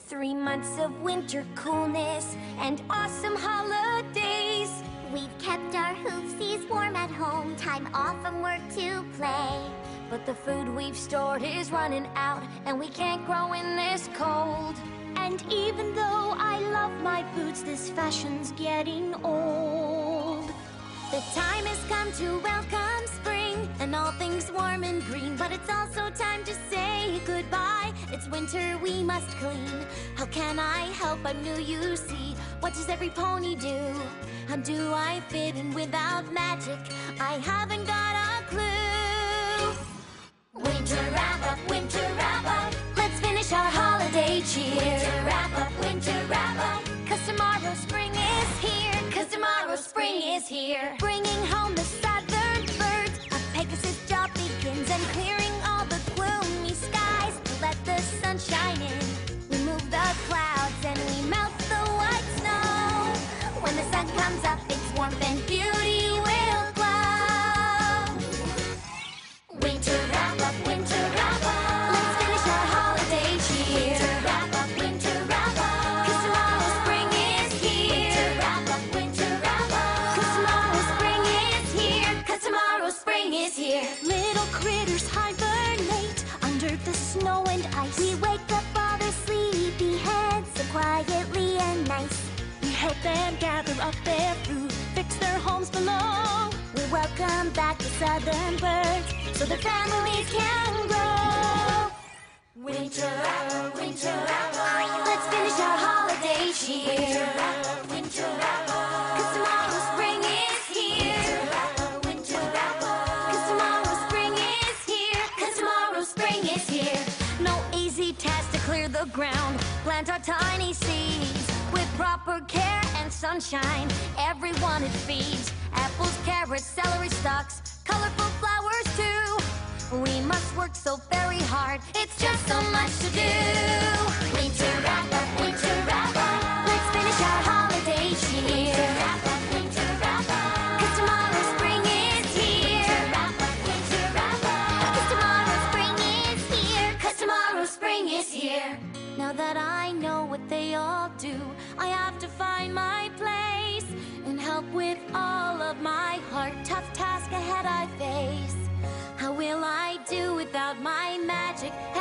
3 months of winter coolness and awesome holidays. We've kept our hoofsies warm at home, time off from work to play. But the food we've stored is running out, and we can't grow in this cold. And even though I love my boots, this fashion's getting old. The time has come to welcome spring and all things warm and green. But it's also time to say goodbye. It's winter, we must clean. How can I help? I'm new, you see. What does every pony do? How do I fit in without magic? I haven't got a clue. Winter wrap up, winter wrap up. Let's finish our holiday cheer. Winter wrap up, winter wrap up. 'Cause tomorrow spring is here. 'Cause tomorrow spring is here. Bringing home the southern birds. A Pegasus job begins, and clearing all the gloomy skies to let the sun shine in. We move the clouds and we melt the white snow. When the sun comes up, its warmth and beauty will glow. Winter wrap up, winter wrap up. Let's finish our holiday cheer. Winter wrap up, winter wrap up. 'Cause tomorrow spring is here. Winter wrap up, winter wrap up. 'Cause tomorrow spring is here. 'Cause tomorrow spring is here. Little critters hibernate under the snow and ice. We wake up all their sleepy heads so quietly and nice. We help them gather up their food, fix their homes below. We welcome back the southern birds so their families can grow. Winter wrap up, winter wrap up. Let's finish our holiday cheer. Winter wrap up, winter wrap up. 'Cause tomorrow spring is here. Winter wrap up, winter wrap up. 'Cause tomorrow spring is here. 'Cause tomorrow spring is here. No easy task to clear the ground. Plant our tiny seeds with proper care and sunshine. Everyone it feeds. Apples, carrots, celery stalks, colorful flowers too. We must work so very hard. It's just so much to do. Winter wrap up, winter wrap up. Let's finish our holiday cheer. Winter wrap up, winter wrap up. 'Cause tomorrow spring is here. Winter wrap up, winter wrap up. 'Cause tomorrow spring is here. 'Cause tomorrow spring is here. Now that I know what they all do, I have to find my place and help with all of my heart. Tough task ahead I face. How will I do without my magic?